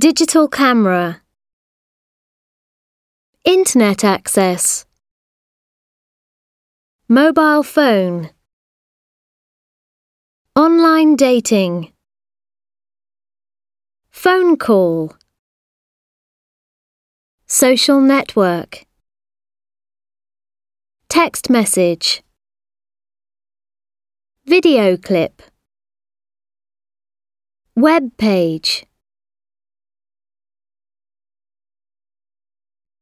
digital camera, internet access, mobile phone, online dating, phone call, social network, text message, video clip, web page.